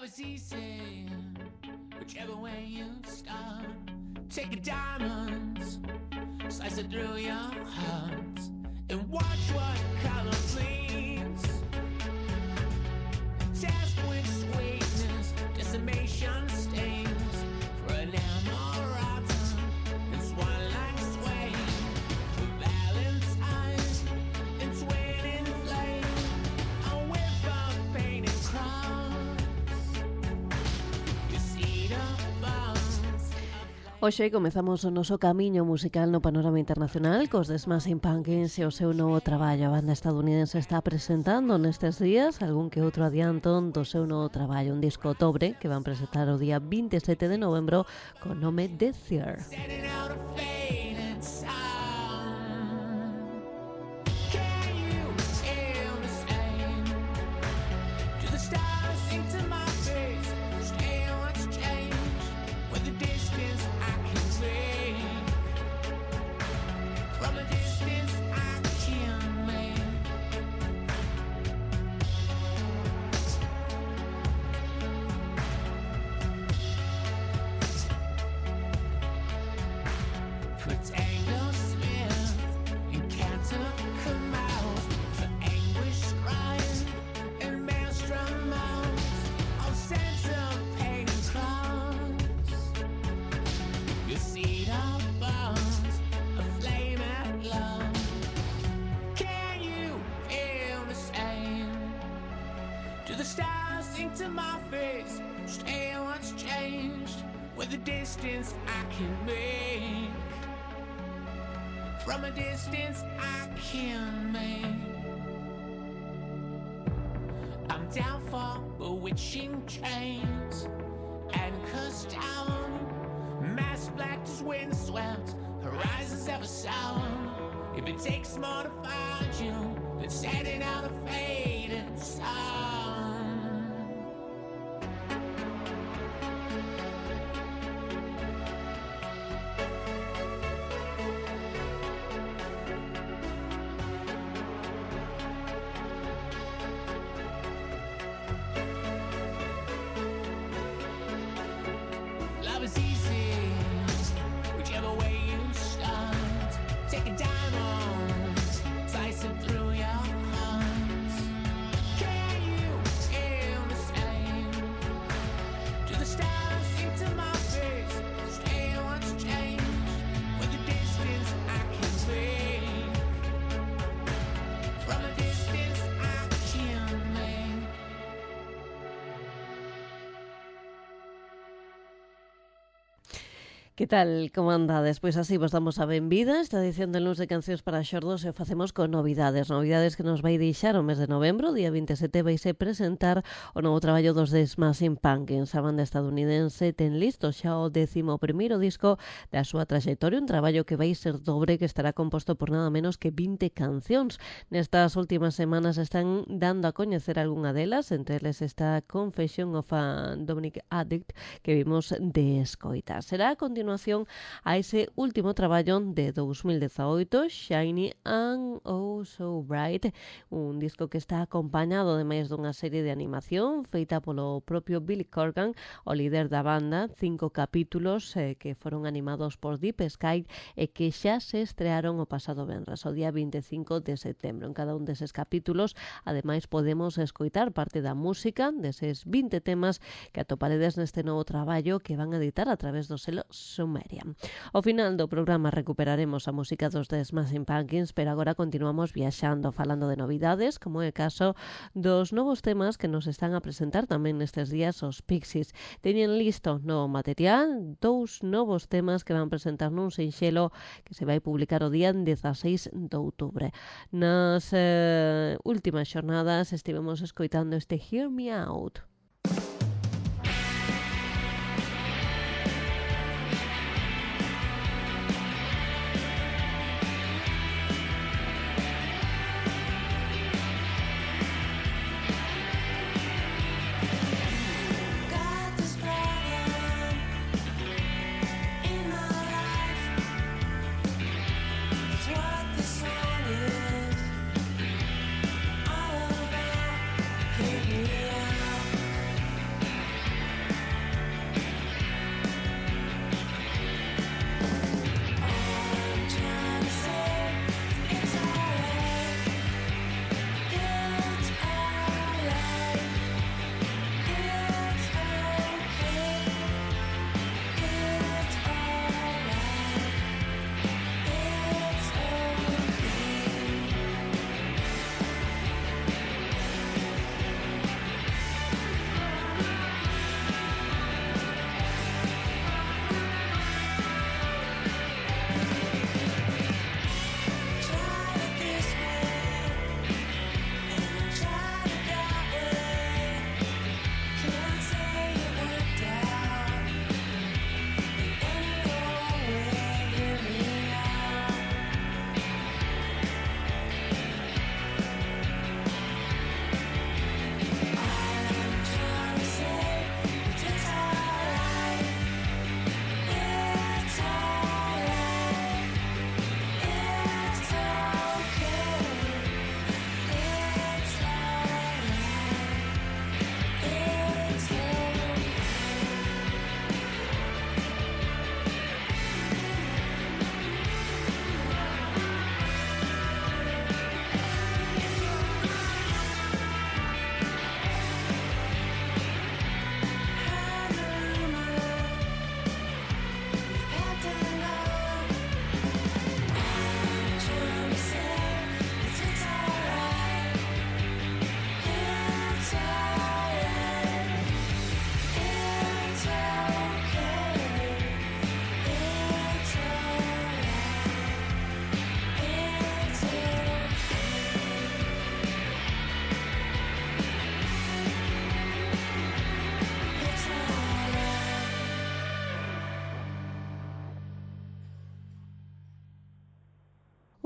is easy, whichever way you start. Take your diamonds, slice it through your heart, and watch what color bleeds. Test with sweetness, decimation stains. For an amorata, it's one like sway. For Valentine's, it's twin in flame. A whiff of pain and cross. You see the bones. Hoxe comezamos o noso camiño musical no panorama internacional cos The Smashing Pumpkins e o seu novo traballo. A banda estadounidense está presentando nestes días algún que outro adianto do seu novo traballo, un disco dobre que van presentar o día 27 de novembro con nome Desire. Setting out a faded sun. Can you feel the same? Do the stars sing to my face? Stay what's changed. With the distance I can see. From a distance I can make. For Tango Smith and Cantor Mouse, for anguish crying and maelstrom mouse, all sense of pain and cross. You see the bones, a flame at love. Can you feel the same? Do the stars sing to my face? Stay what's changed with the distance I can make. From a distance I can make. I'm down for bewitching chains, anchors down, mass black as windswept, horizons ever sound. If it takes more to find you than setting out a faded sun. Love is easy, whichever way you start. Take a diamond, slice it through your heart. Can you feel the same? Do the stars sing to my face? Stay what's changed with the distance I can make. From a distance I can make. Que tal, como andades? Pois así vos damos a benvida esta edición de Luns de Cancións para Xordos e o facemos con novidades que nos vai deixar o mes de novembro, día 27 vaise presentar o novo traballo dos The Smashing Pumpkins. A banda estadounidense ten listo xa o 11º disco da súa traxectoria, un traballo que vai ser dobre que estará composto por nada menos que 20 cancións. Nestas últimas semanas están dando a coñecer algunha delas, entre eles está Confession of a Dominic Addict que vimos de escoitar. Será a continuación a ese último traballo de 2018, Shiny and Oh So Bright, un disco que está acompañado de máis dunha serie de animación feita polo propio Billy Corgan, o líder da banda, 5 capítulos que foron animados por Deep Sky e que xa se estrearon o pasado venres, o día 25 de setembro. En cada un deses capítulos, ademais, podemos escoitar parte da música deses 20 temas que atoparedes neste novo traballo que van a editar a través do selo Sumerian. Ao final do programa recuperaremos a música dos The Smashing Pumpkins, pero agora continuamos viaxando, falando de novidades, como é o caso dos novos temas que nos están a presentar tamén nestes días os Pixies. Teñen listo novo material, 2 novos temas que van presentar nun sinxelo que se vai publicar o día 16 de outubro. Nas últimas xornadas estivemos escoitando este Hear Me Out. Hear me out.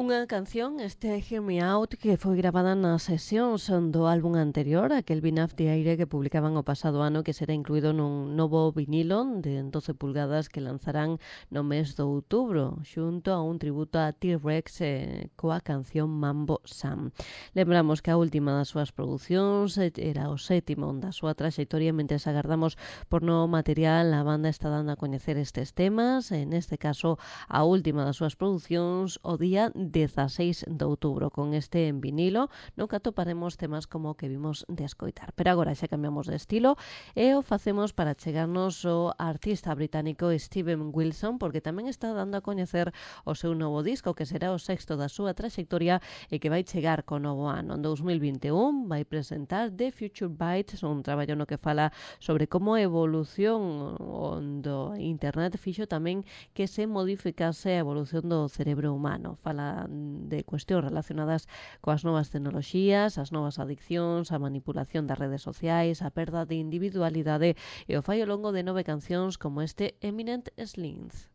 Unha canción, este Hear Me Out, que foi gravada nas sesións do álbum anterior, aquel Binaf de Aire que publicaban o pasado ano, que será incluído nun novo vinilo de 12 pulgadas que lanzarán no mes de outubro, xunto a un tributo a T-Rex coa canción Mambo Sam. Lembramos que a última das súas producións era o sétimo da súa traxectoria, mentres agardamos por novo material, a banda está dando a coñecer estes temas, en este caso a última das súas producións o día 16 de outubro con este en vinilo no que atoparemos temas como o que vimos de escoitar. Pero agora xa cambiamos de estilo e o facemos para chegarnos o artista británico Steven Wilson, porque tamén está dando a coñecer o seu novo disco, que será o sexto da súa traxectoria e que vai chegar co novo ano. En 2021 vai presentar The Future Bites, un traballo no que fala sobre como a evolución do internet fixo tamén que se modificase a evolución do cerebro humano. Fala de cuestións relacionadas coas novas tecnoloxías, as novas adiccións, a manipulación das redes sociais, a perda de individualidade e o fai ao longo de 9 cancións como este Eminent Slings.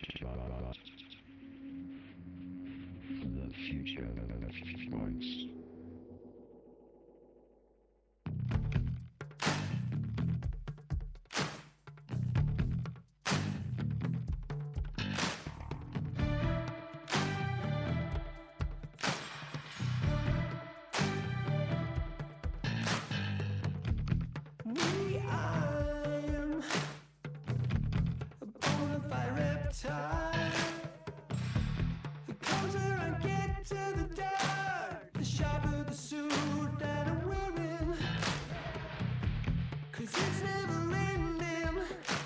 The future points. We are a bona fide reptile. The closer I get to the dark, the sharper the suit that I'm wearing. 'Cause it's never ending.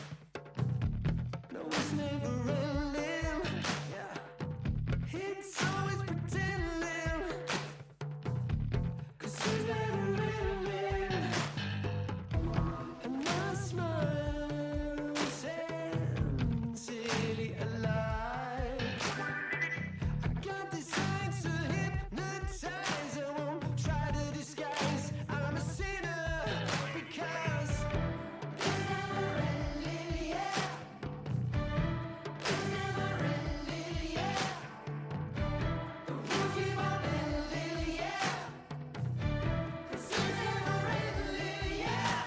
No, it's never ending. Yeah. It's always pretending. 'Cause it's never ending. And my smile sincerely alive. I got these signs to hypnotize. I won't try to disguise. I'm a sinner because it's never ending, yeah. It's never ending, yeah. The rules keep on bending, yeah. 'Cause it's never ending, yeah.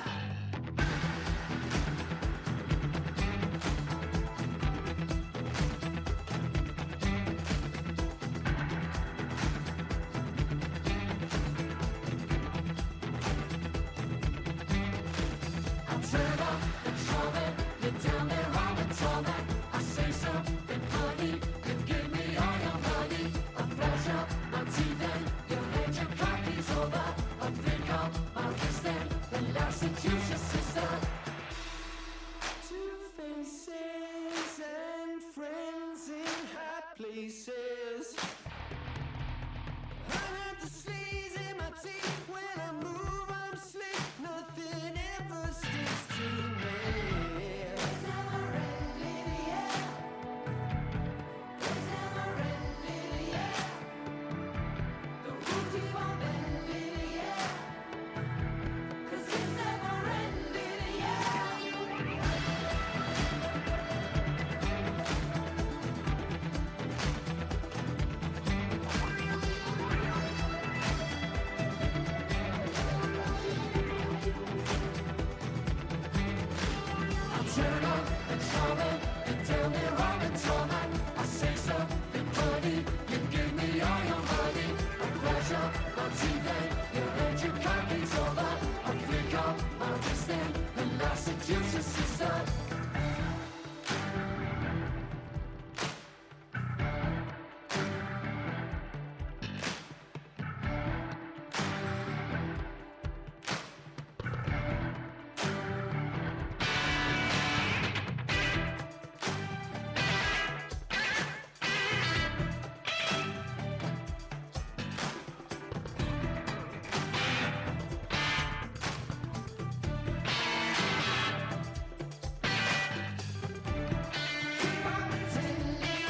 Turn up the trumpet, you're down there on the tarmac. I say something funny, you give me all your money. I flash up my teeth and you hand your car keys over. I think I'll understand the Massachusetts sister. Two faces and friends in high places. I have the sleaze in my teeth when I move. I'm slick, nothing ever sticks to me. It's never ending, yeah. It's never ending, yeah. The rules keep on bending, yeah. 'Cause it's never ending, yeah. I'll turn up the trumpet, you're down there on the tarmac. I say something funny, you give me all your money. I flash up my teeth and you hand your car keys over. I think I'll understand the Massachusetts sister. Keep on pretending,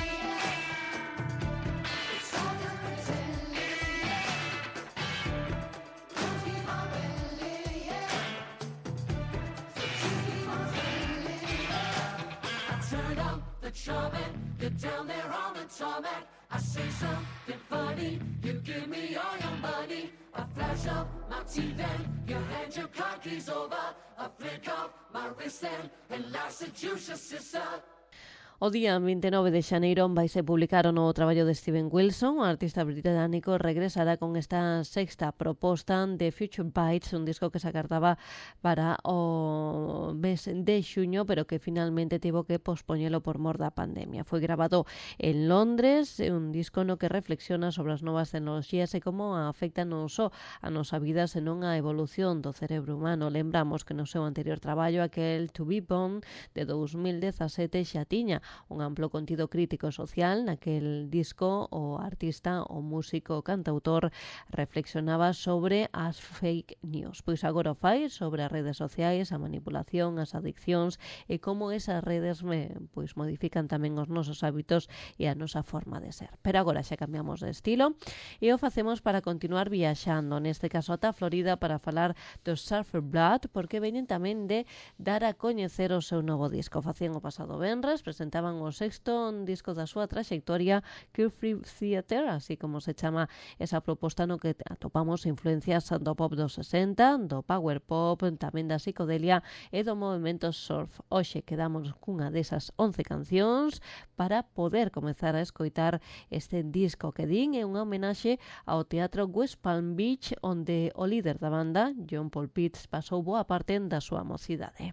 yeah. It's all just pretending, yeah. Rules keep on bending, yeah. So just keep on spending, yeah. I turn up the trumpet, you're down there on the tarmac. I say something acting funny. You give me all your money. I flash up my teeth and you hand your car keys over. I flick off my wrist and I seduce your sister. O día 29 de xaneiro vaise publicar o novo traballo de Steven Wilson. O artista británico regresará con esta sexta proposta de Future Bites, un disco que se acartaba para o mes de xuño, pero que finalmente tivo que pospoñelo por mor da pandemia. Foi grabado en Londres, un disco no que reflexiona sobre as novas tecnoloxías e como afectan non só a nosa vida, senón a evolución do cerebro humano. Lembramos que no seu anterior traballo, aquel To Be Born de 2017, xa tiña un amplo contido crítico e social. Naquel disco o artista, o músico, o cantautor reflexionaba sobre as fake news. Pois agora o fai sobre as redes sociais, a manipulación, as adiccións e como esas redes pois modifican tamén os nosos hábitos e a nosa forma de ser. Pero agora xa cambiamos de estilo e o facemos para continuar viaxando, neste caso ata Florida, para falar do Surfer Blood, porque veñen tamén de dar a coñecer o seu novo disco. Facían o pasado venres, presentaban o sexto disco da súa traxectoria, Carefree Theater, así como se chama esa proposta no que atopamos influencias do pop dos 60, do power pop, tamén da psicodelia e do movimento surf. Hoxe quedamos cunha desas 11 cancións para poder comezar a escoitar este disco que din é unha homenaxe ao Teatro West Palm Beach, onde o líder da banda, John Paul Pitts, pasou boa parte da súa mocidade.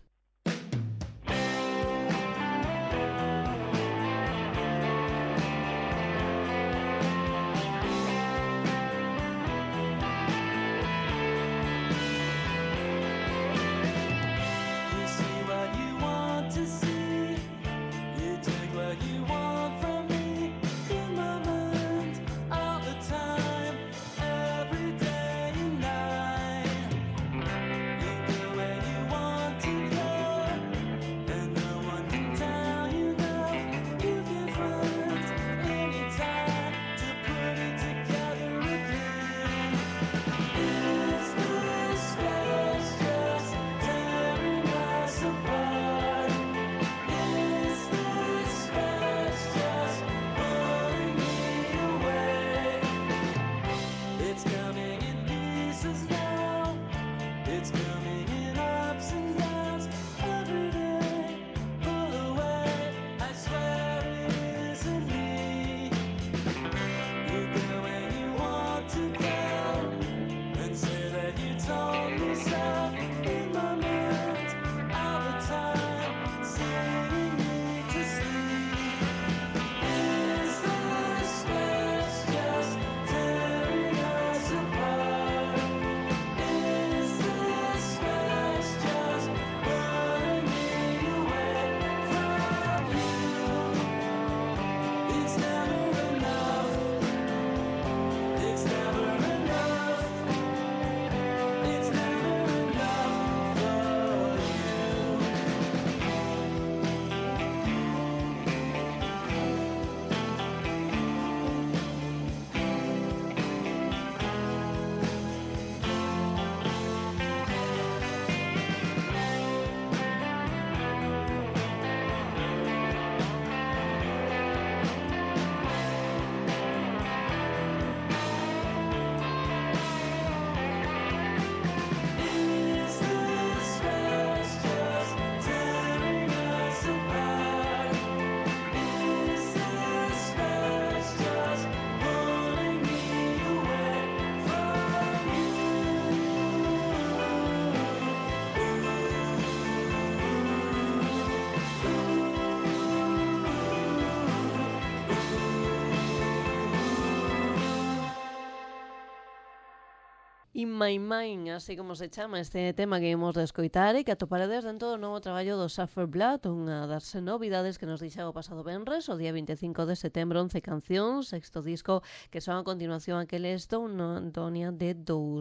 In My Mind, así como se chama este tema que imos de escoitar e que atoparedes dentro do novo traballo do Surfer Blood, unha das novidades que nos deixa o pasado venres, o día 25 de setembro, 11 cancións, sexto disco que son a continuación aquele Stone Antonia de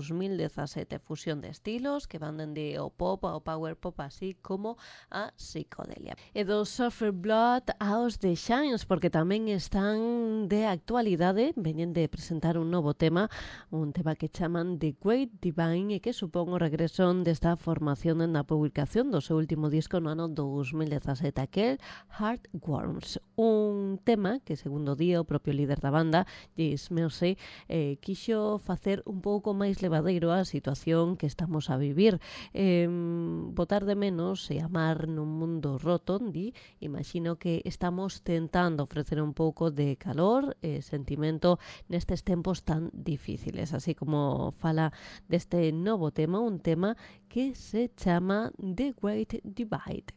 2017, fusión de estilos que van dende o pop ao power pop, así como a psicodelia. E do Surfer Blood aos The Shines, porque tamén están de actualidade, veñen de presentar un novo tema, un tema que chaman The Great Divine e que supón o regreso desta formación na publicación do seu último disco no ano 2017, aquel Heartworms, un tema que, segundo di o propio líder da banda, James Mercy, quixo facer un pouco máis levadeiro a situación que estamos a vivir. Botar de menos e amar nun mundo roto, di, imagino que estamos tentando ofrecer un pouco de calor e sentimento nestes tempos tan difíciles, así como fala deste novo tema, un tema que se chama The Great Divide.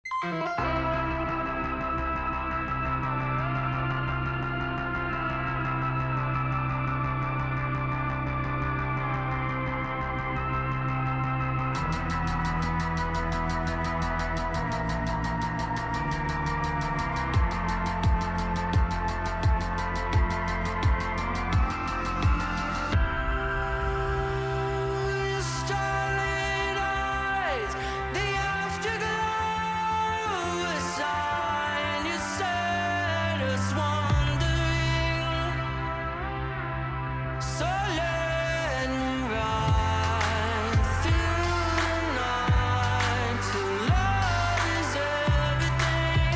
Starlit eyes, the afterglow, a sign you set us wandering. So let me ride through the night till love is everything.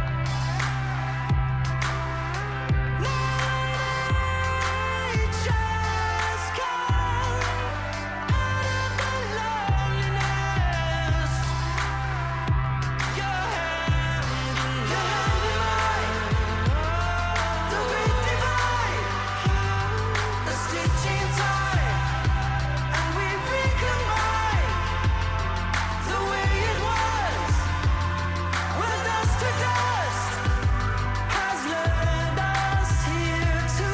Night just come out of the loneliness. Your hand in mine, the great divide, the stitching tight, and we recombine. The way it was, we're dust to dust, has led us here to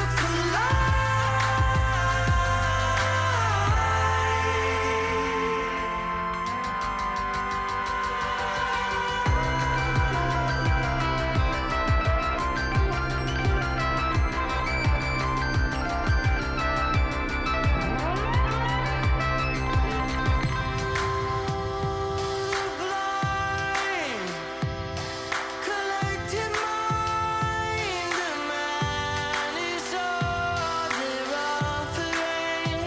blind. Collective mind, a man is all they're offering.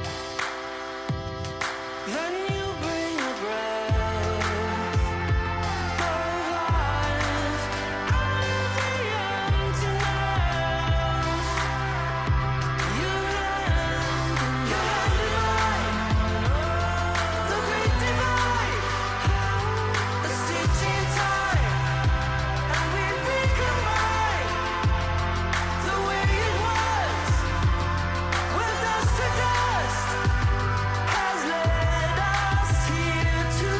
Then you bring a breath of life out of the emptiness. You land in mine, the great divide, the stitching tight, and we recombine. The way it was, we're dust to dust, has led us here to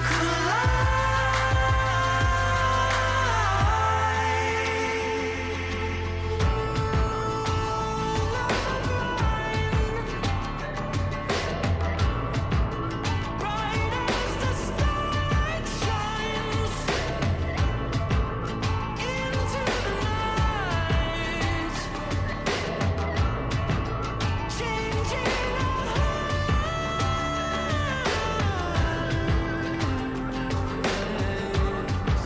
collide. Bright as the starlight shines into the night, changing our hearts.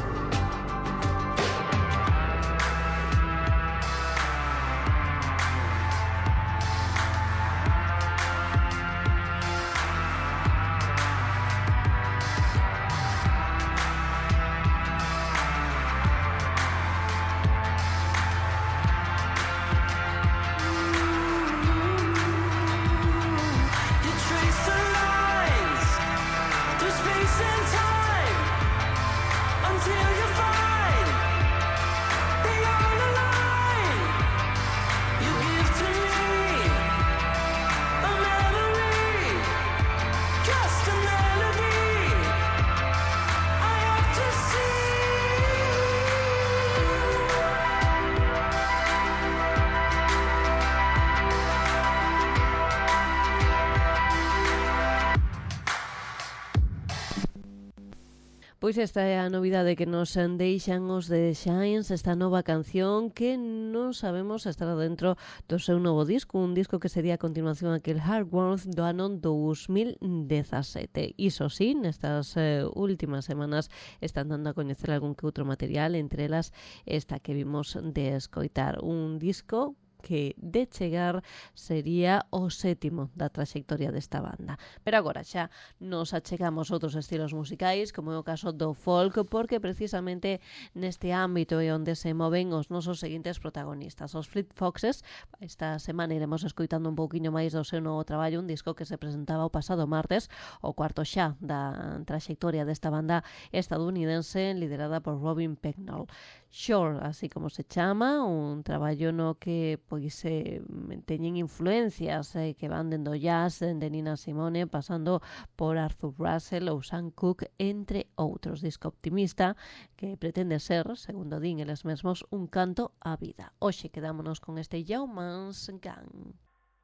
You trace the lines through space and time until you find they all align. You give to me a memory, just a melody I have to Pois esta é a novidade que nos deixan os The Shines, esta nova canción que non sabemos se estará dentro do seu novo disco, un disco que sería a continuación aquel Heartworms do ano 2017. Iso sí, nestas últimas semanas están dando a coñecer algún que outro material, entre elas esta que vimos de escoitar, un disco que de chegar sería o 7º da traxectoria desta banda. Pero agora xa nos achegamos outros estilos musicais, como é o caso do folk, porque precisamente neste ámbito é onde se moven os nosos seguintes protagonistas. Os Fleet Foxes, esta semana iremos escoitando un pouquiño máis do seu novo traballo, un disco que se presentaba o pasado martes, o cuarto xa da traxectoria desta banda estadounidense liderada por Robin Pecknold. Shore, así como se chama, un traballo no que pois teñen influencias que van dendo jazz, de Nina Simone, pasando por Arthur Russell ou Sam Cooke, entre outros. Disco optimista que pretende ser, segundo din eles mesmos, un canto á vida. Hoxe quedámonos con este Yeoman's Gang.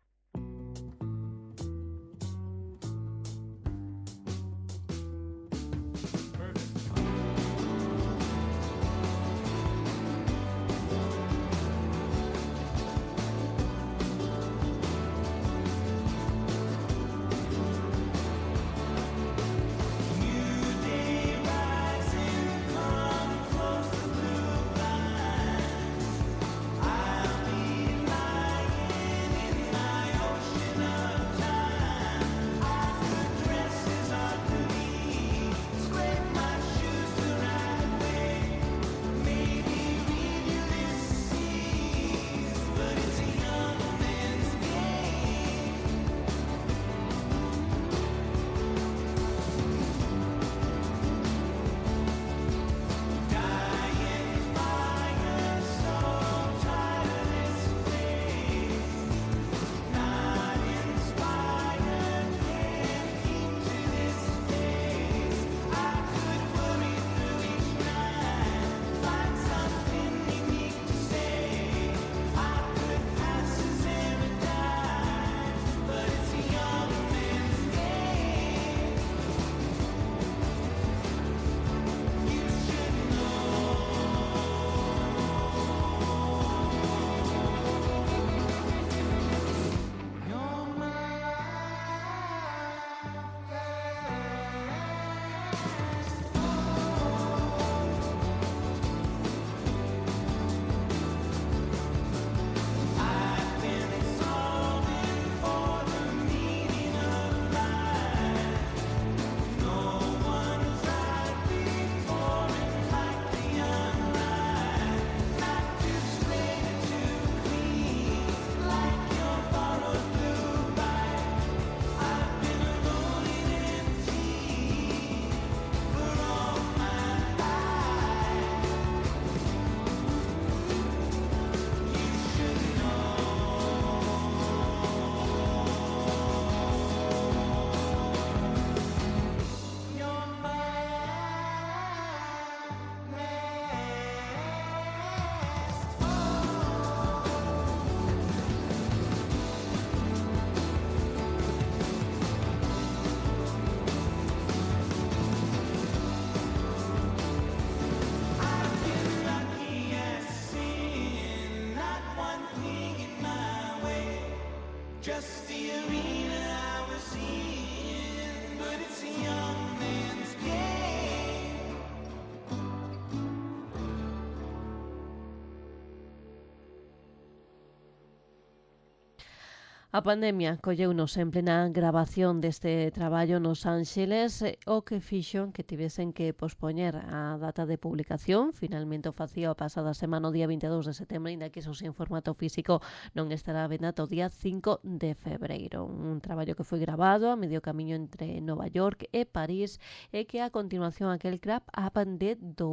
A pandemia colleunos en plena gravación deste traballo nos Ángeles, o que fixo que tivesen que pospoñer a data de publicación. Finalmente o facía a pasada semana, o día 22 de setembro, ainda que iso sin formato físico non estará a venda o día 5 de febreiro. Un traballo que foi grabado a medio camiño entre Nova York e París e que a continuación aquel Crap Up de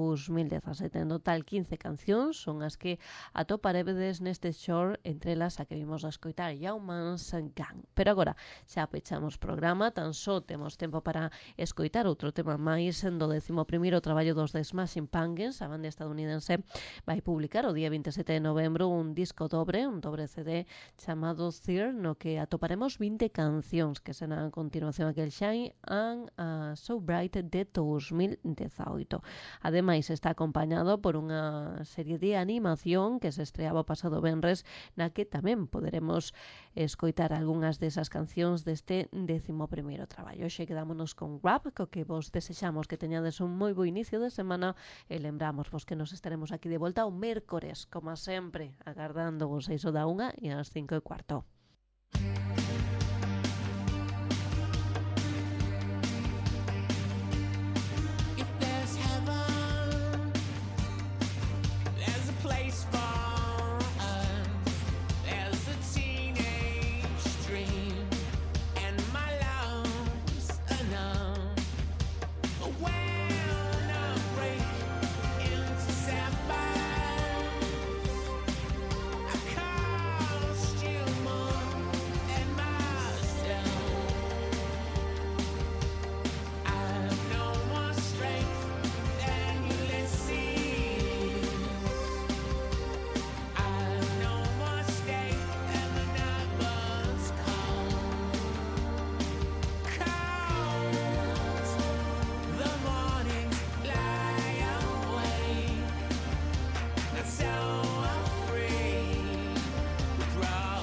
2017. En total 15 cancións son as que atoparedes neste Shore, entre elas a que vimos a escoitar, Yeoman's Gang. Pero agora xa pechamos programa, tan só temos tempo para escoitar outro tema máis do 11º traballo dos The Smashing Pumpkins. A banda estadounidense vai publicar o día 27 de novembro un disco dobre, un dobre CD chamado Third, no que atoparemos 20 cancións que serán a continuación aquel Shine and So Bright de 2018. Ademais está acompañado por unha serie de animación que se estreaba o pasado venres, na que tamén poderemos escoitar algunhas desas cancións deste 11º traballo. Xe quedámonos con Rap, co que vos desexamos que teñades un moi bo inicio de semana e lembramos vos que nos estaremos aquí de volta o mércores, como sempre, agardando vos 6 da 1 e ás 5:15. If there's heaven, there's a place for us. There's a teenage dream, and my love's enough. When I break into sapphire, I cost you more than myself. I've no more strength than Ulysses. I've no more stake than the night was cold. Cold, the mornings lie awake, and so I'm free to grow.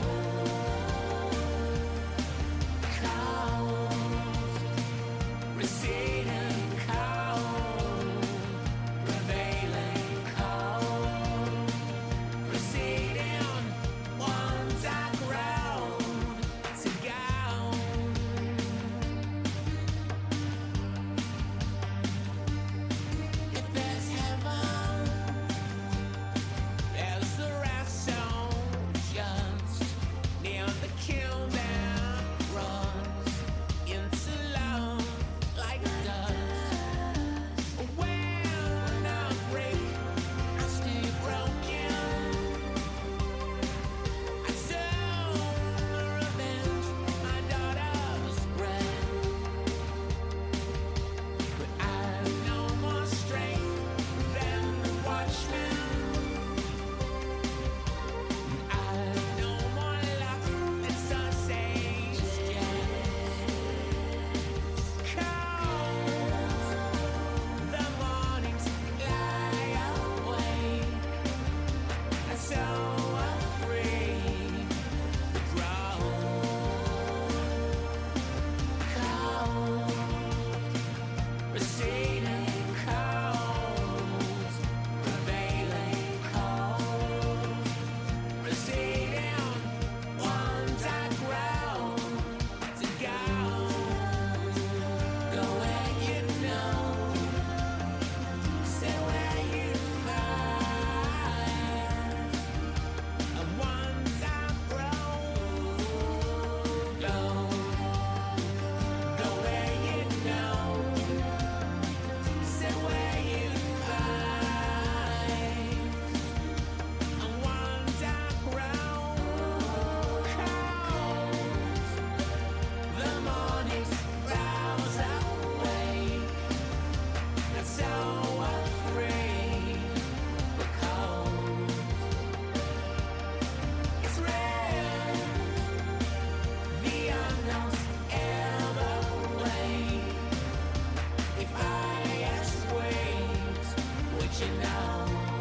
Cold, receding cold, prevailing cold, receding one dark road to go. If there's heaven, there's the rest soldiers near the kill that runs into love like dust. When I break, I stay broken. I don't revenge my daughter's breath, but I've no more strength than the watchman. I've no more luck than Sunsay's jazz. Cold, the mornings lie awake, and so I'm free to grow. Cold, receding cold, prevailing cold, receding one dark road to go. Go where you know, stay where you find. And one dark road, go where you know, stay where you find. And one dark road, cold, the mornings rouse awake, and so I'm free but cold. It's real, the unknown's ever wait. If I asked, wait, would you know?